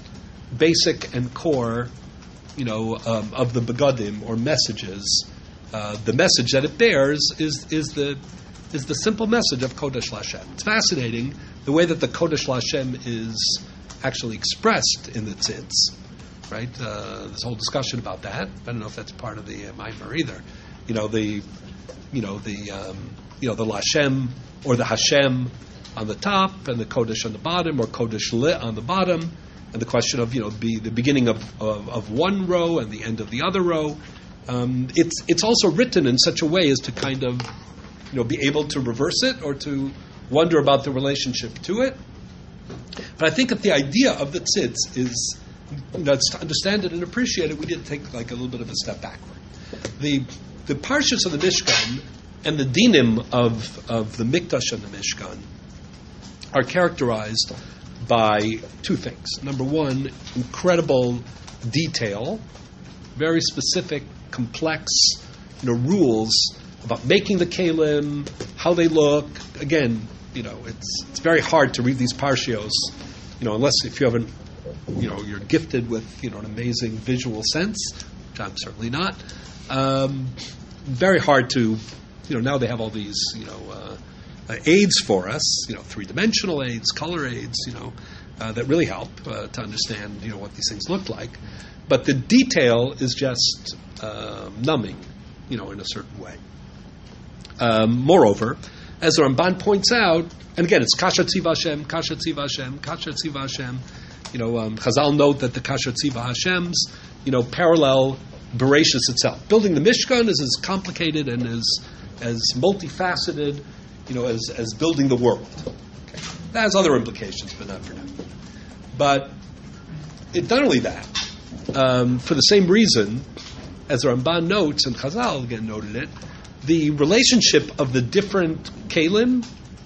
basic, and core, you know, um, of the begadim or messages. Uh, the message that it bears is is the is the simple message of Kodesh Lashem. It's fascinating the way that the Kodesh Lashem is actually expressed in the tzitz. Right? Uh, there's a whole discussion about that. I don't know if that's part of the uh, Maimer either. You know the, you know the, um, you know the Lashem or the Hashem on the top and the Kodesh on the bottom, or Kodesh Le on the bottom, and the question of, you know, be the beginning of, of, of one row and the end of the other row. Um, it's it's also written in such a way as to kind of, you know, be able to reverse it or to wonder about the relationship to it. But I think that the idea of the tzitz is you know, to understand it and appreciate it, we did take like a little bit of a step backward. The the parshas of the Mishkan and the dinim of of the Mikdash and the Mishkan are characterized by two things. Number one, incredible detail, very specific, complex, you know, rules about making the kalim, how they look. Again, you know, it's it's very hard to read these parshios, you know, unless if you haven't, you know, you're gifted with, you know, an amazing visual sense, which I'm certainly not. Um, very hard to, you know, now they have all these, you know, uh, uh, aids for us, you know, three-dimensional aids, color aids, you know, uh, that really help uh, to understand, you know, what these things look like. But the detail is just uh, numbing, you know, in a certain way. Um, moreover, as the Ramban points out, and again, it's Kasha Tziva Hashem, Kasha Tziva Hashem, Kasha Tziva Hashem. You know, um, Chazal note that the Kasha Tziva Hashems, you know, parallel Bereshis itself. Building the Mishkan is as complicated and as as multifaceted, you know, as, as building the world. Okay. That has other implications, but not for now. But it, not only that, um, for the same reason, as the Ramban notes, and Chazal again noted it, the relationship of the different kalim,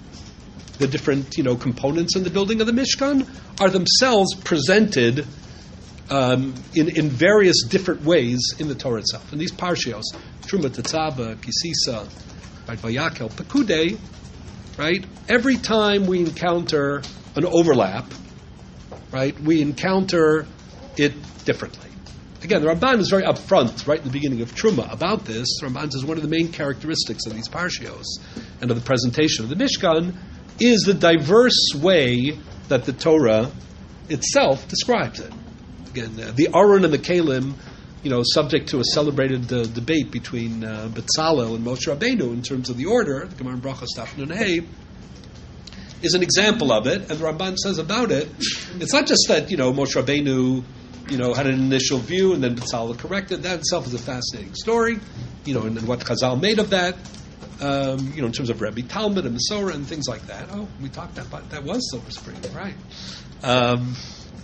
the different, you know, components in the building of the Mishkan, are themselves presented um, in, in various different ways in the Torah itself. And these parshios, Truma, Tetzava, Kisisa, right, Vayakel, Pekudei, right, every time we encounter an overlap, right, we encounter it differently. Again, the Ramban is very upfront, right in the beginning of Truma, about this. The Ramban says one of the main characteristics of these parshios and of the presentation of the Mishkan is the diverse way that the Torah itself describes it. Again, uh, the Aron and the Kalim, you know, subject to a celebrated uh, debate between uh, Betzalel and Moshe Rabbeinu in terms of the order, the Gemara in Brachos Daf Nun Hey, is an example of it. And the Ramban says about it, it's not just that, you know, Moshe Rabbeinu, you know, had an initial view and then Betzalel corrected. That itself is a fascinating story, you know, and, and what Chazal made of that. Um, you know, in terms of Rebbe Talmud and Masorah and things like that. Oh, we talked about that was Silver Spring, right? Um,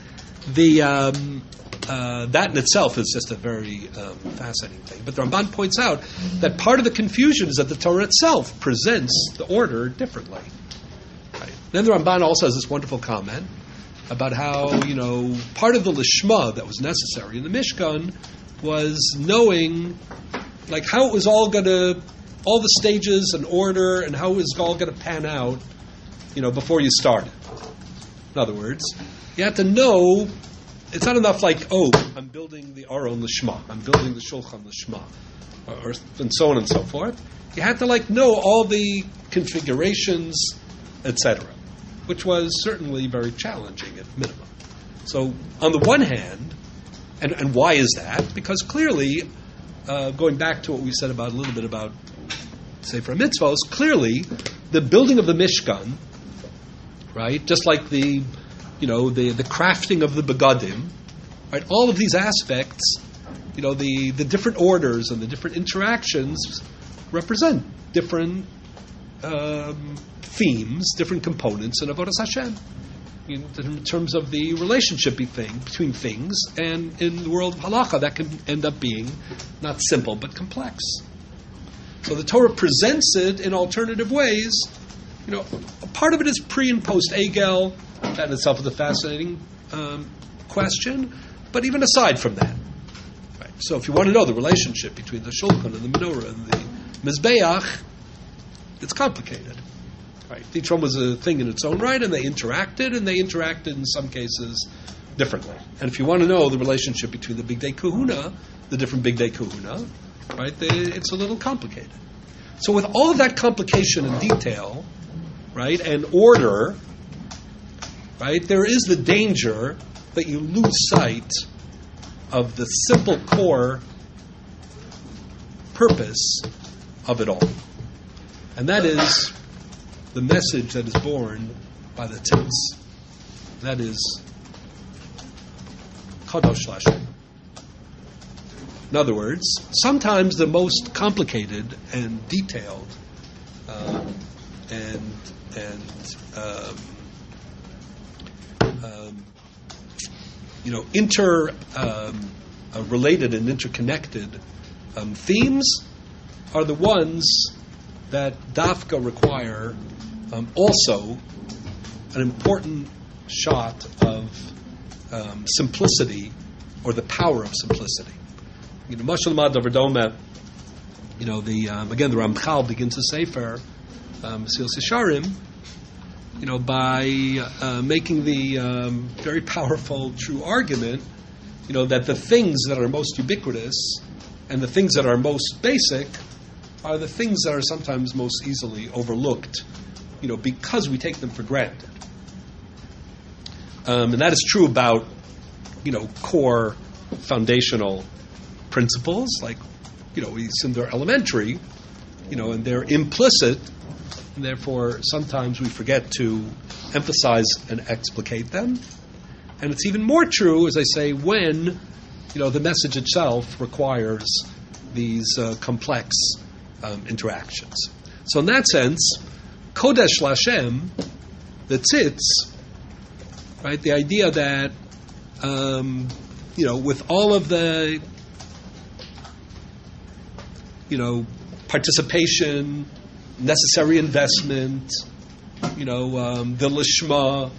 the um, uh, that in itself is just a very um, fascinating thing. But the Ramban points out that part of the confusion is that the Torah itself presents the order differently. Right? Then the Ramban also has this wonderful comment about how, you know, part of the lishma that was necessary in the Mishkan was knowing, like, how it was all going to, all the stages and order and how it was all going to pan out, you know, before you started. In other words, you have to know, it's not enough like, oh, I'm building the Aron Lishma, I'm building the Shulchan Lishma, or, and so on and so forth. You had to, like, know all the configurations, et cetera, which was certainly very challenging at minimum. So, on the one hand, and, and why is that? Because clearly, uh, going back to what we said about a little bit about Sefer Mitzvos, clearly, the building of the Mishkan, right, just like the, you know, the, the crafting of the Begadim, right, all of these aspects, you know, the, the different orders and the different interactions represent different um, themes, different components in Avodas Hashem, in, in terms of the relationship between, between things, and in the world of Halacha, that can end up being not simple, but complex. So the Torah presents it in alternative ways. You know, part of it is pre and post Egel. That in itself is a fascinating um, question. But even aside from that, right? So if you want to know the relationship between the Shulchan and the Menorah and the Mizbeach, it's complicated. Right? Each one was a thing in its own right, and they interacted, and they interacted in some cases differently. And if you want to know the relationship between the Big Day Kahuna, the different Big Day Kahuna, right, they, it's a little complicated. So with all of that complication and detail, right, and order, right, there is the danger that you lose sight of the simple core purpose of it all. And that is the message that is born by the Tzitz. That is Kadosh Lashem. In other words, sometimes the most complicated and detailed um, and and um, um, you know, inter um, uh, related and interconnected um, themes are the ones that dafka require um, also an important shot of um, simplicity, or the power of simplicity. You know, Mashal Mad Davar Doma, you know, the um, again the Ramchal begins the Sefer um, Mesilas Yesharim, you know, by uh, making the um, very powerful, true argument, you know, that the things that are most ubiquitous and the things that are most basic are the things that are sometimes most easily overlooked, you know, because we take them for granted. Um, and that is true about, you know, core foundational principles, like, you know, we assume they're elementary, you know, and they're implicit, and therefore sometimes we forget to emphasize and explicate them. And it's even more true, as I say, when, you know, the message itself requires these uh, complex um, interactions. So in that sense, Kodesh Lashem, the tzitz, right, the idea that, um, you know, with all of the, you know, participation, necessary investment, you know, um, the lishma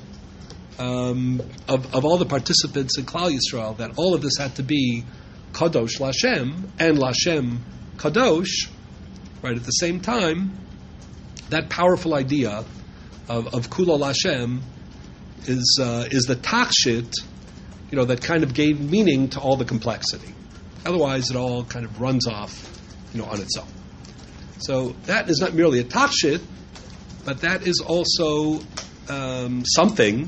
um, of, of all the participants in Klal Yisrael, that all of this had to be kadosh Lashem and Lashem kadosh, right, at the same time, that powerful idea of, of Kula Lashem is uh, is the takshit, you know, that kind of gave meaning to all the complexity. Otherwise, it all kind of runs off, you know, on its own. So that is not merely a takshit, but that is also um, something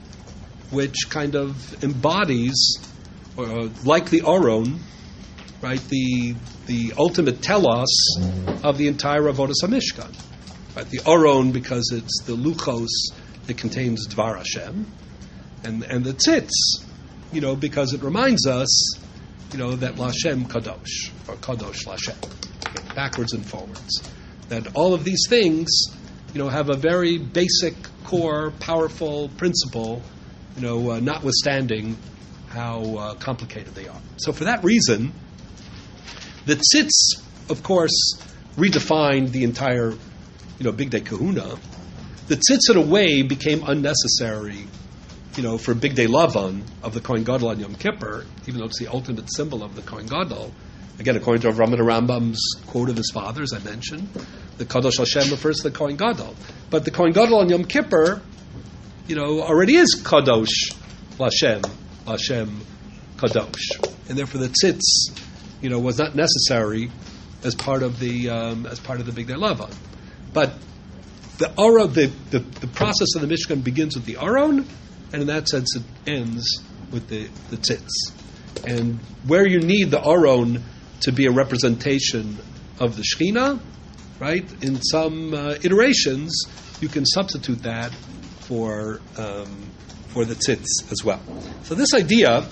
which kind of embodies, or like the Aron, right, the the ultimate telos of the entire Avodas HaMishkan. Right, the Aron, because it's the luchos, it contains Dvar Hashem, and and the tzitz, you know, because it reminds us, you know, that Lashem Kadosh, or Kadosh Lashem, okay, backwards and forwards. That all of these things, you know, have a very basic, core, powerful principle, you know, uh, notwithstanding how uh, complicated they are. So for that reason, the tzitz, of course, redefined the entire, you know, Big Day Kahuna. The tzitz, in a way, became unnecessary, you know, for Big Day Lavan of the Kohen Gadol on Yom Kippur, even though it's the ultimate symbol of the Kohen Gadol. Again, according to Rav Rambam's quote of his father, as I mentioned, the Kadosh Hashem refers to the Kohen Gadol. But the Kohen Gadol on Yom Kippur, you know, already is Kadosh Lashem, Lashem Kadosh. And therefore the tzitz, you know, was not necessary as part of the um, as part of the Big Day Lavan. But the Aron, the, the, the process of the Mishkan begins with the Aron, and in that sense it ends with the, the tzitz. And where you need the Aron to be a representation of the Shekhinah, right, in some uh, iterations, you can substitute that for um, for the tzitz as well. So this idea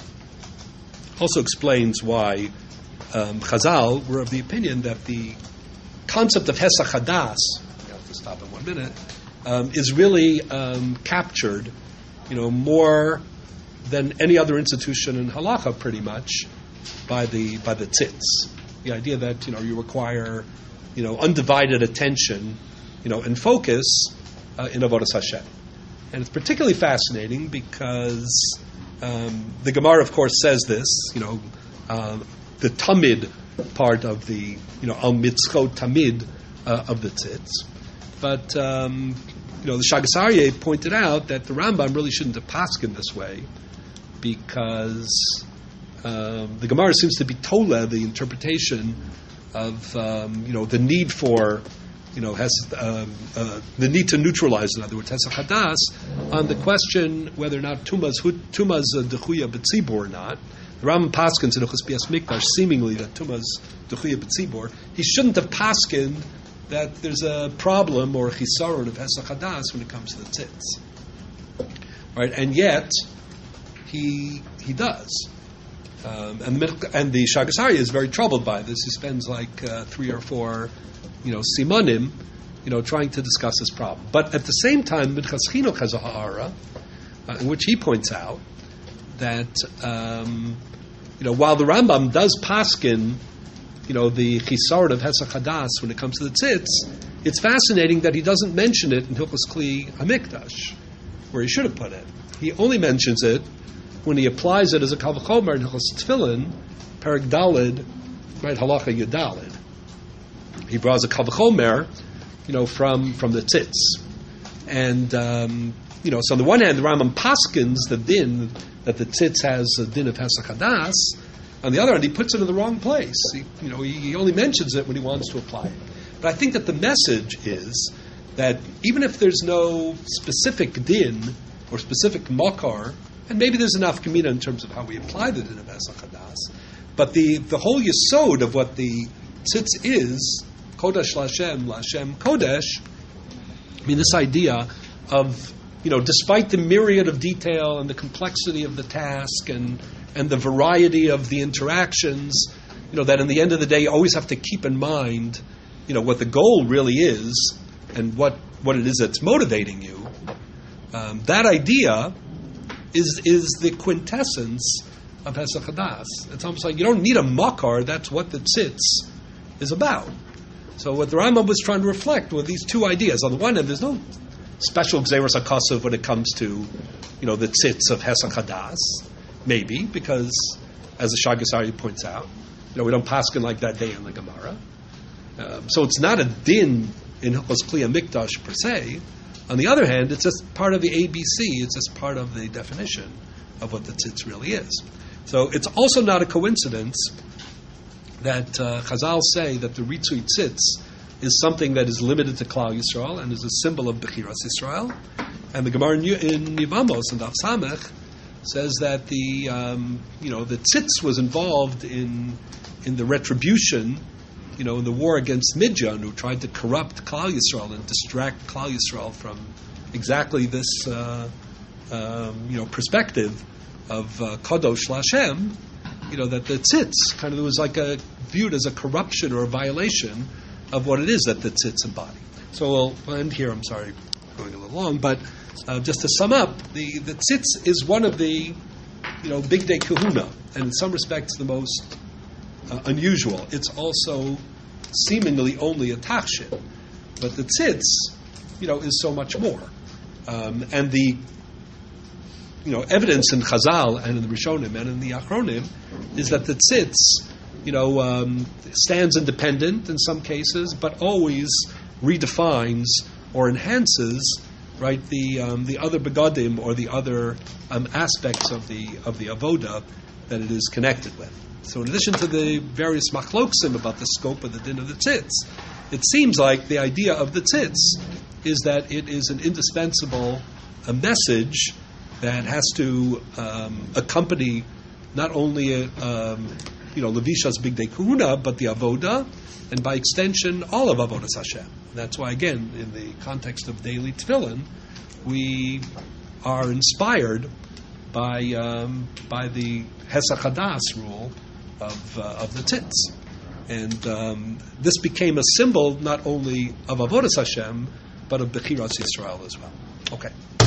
also explains why um, Chazal were of the opinion that the concept of Hesach Hadas, I have to stop in one minute, um, is really um, captured, you know, more than any other institution in halacha, pretty much, by the by the tzitz. The idea that, you know, you require, you know, undivided attention, you know, and focus uh, in Avodas Hashem. And it's particularly fascinating because um, the Gemara, of course, says this, you know, uh, the tamid part of the, you know, al mitzchot tamid uh, of the tzitz. But, um, you know, the Shagas Aryeh pointed out that the Rambam really shouldn't have paskin this way, because um, the Gemara seems to be tola, the interpretation of, um, you know, the need for, you know, has uh, uh, the need to neutralize, in other words, Hesach Hadas, on the question whether or not Tuma's Tuma's dechuya b'tzibur or not. The Rambam paskins in Ochos Bias Mikdash seemingly that Tuma's dechuya b'tzibur. He shouldn't have paskined that there's a problem or a chisaron of Hesach Hadas when it comes to the tzitz, right? And yet he he does. Um, and, the, and the Shagas Aryeh is very troubled by this. He spends like uh, three or four, you know, simanim, you know, trying to discuss this problem. But at the same time, Minchas Chinuch has a ha'ara, uh, in which he points out that um, you know while the Rambam does paskin, you know the chisaron of Hesach Hadas when it comes to the tzitz, it's fascinating that he doesn't mention it in Hilchos Kli Hamikdash, where he should have put it. He only mentions it when he applies it as a Kal V'chomer in Hilchos Tefillin, Perek Dalid, right, Halacha Yudalid. He draws a Kal V'chomer, you know, from from the tzitz, and um, you know, so on the one hand, the Rambam paskins the din that the tzitz has a din of Hesach Hadas. On the other hand, he puts it in the wrong place. He, you know, he, he only mentions it when he wants to apply it. But I think that the message is that even if there's no specific din or specific makar, and maybe there's enough kamina in terms of how we apply the din of Hesach Hadas, but the, the whole yesod of what the tzitz is, Kodesh Lashem, Lashem Kodesh, I mean, this idea of, you know, despite the myriad of detail and the complexity of the task and, and the variety of the interactions, you know, that in the end of the day you always have to keep in mind, you know, what the goal really is and what, what it is that's motivating you. Um, that idea is is the quintessence of Hesach Hadas. It's almost like you don't need a makar, that's what the tzitz is about. So what the Rambam was trying to reflect were these two ideas. On the one hand, there's no special Gzeros HaKasav when it comes to, you know, the tzitz of Hesach Hadas, maybe, because, as the Shagasari points out, you know, we don't paskin like that day in the Gemara. Um, so it's not a din in Hilchos Kli Hamikdash per se. On the other hand, it's just part of the A B C. It's just part of the definition of what the tzitz really is. So it's also not a coincidence that uh, Chazal say that the Ritzui tzitz is something that is limited to Klal Yisrael and is a symbol of Bechiras Yisrael. And the Gemara in, in Yevamos and Daf Samech says that the um, you know the tzitz was involved in in the retribution, you know, in the war against Midjan, who tried to corrupt Klal Yisrael and distract Klal Yisrael from exactly this, uh, um, you know, perspective of uh, Kadosh Lashem, you know, that the tzitz kind of was like a viewed as a corruption or a violation of what it is that the tzitz embody. So we'll, we'll end here. I'm sorry, going a little long, but uh, just to sum up, the, the tzitz is one of the, you know, big day kahuna, and in some respects the most Uh, unusual. It's also seemingly only a tachshit, but the tzitz, you know, is so much more. Um, and the, you know, evidence in Chazal and in the Rishonim and in the Achronim is that the tzitz, you know, um, stands independent in some cases, but always redefines or enhances, right, the um, the other begadim or the other um, aspects of the of the avoda that it is connected with. So in addition to the various machloksim about the scope of the din of the tzitz, it seems like the idea of the tzitz is that it is an indispensable a message that has to um, accompany not only a, um, you know Levisha's Big Day Kahuna, but the avoda, and by extension all of avodas Hashem. And that's why, again, in the context of daily tefillin, we are inspired by um, by the Hesach Hadas rule of uh, of the tzitz, and um, this became a symbol not only of avodas Hashem but of Bechiras Yisrael as well. Okay.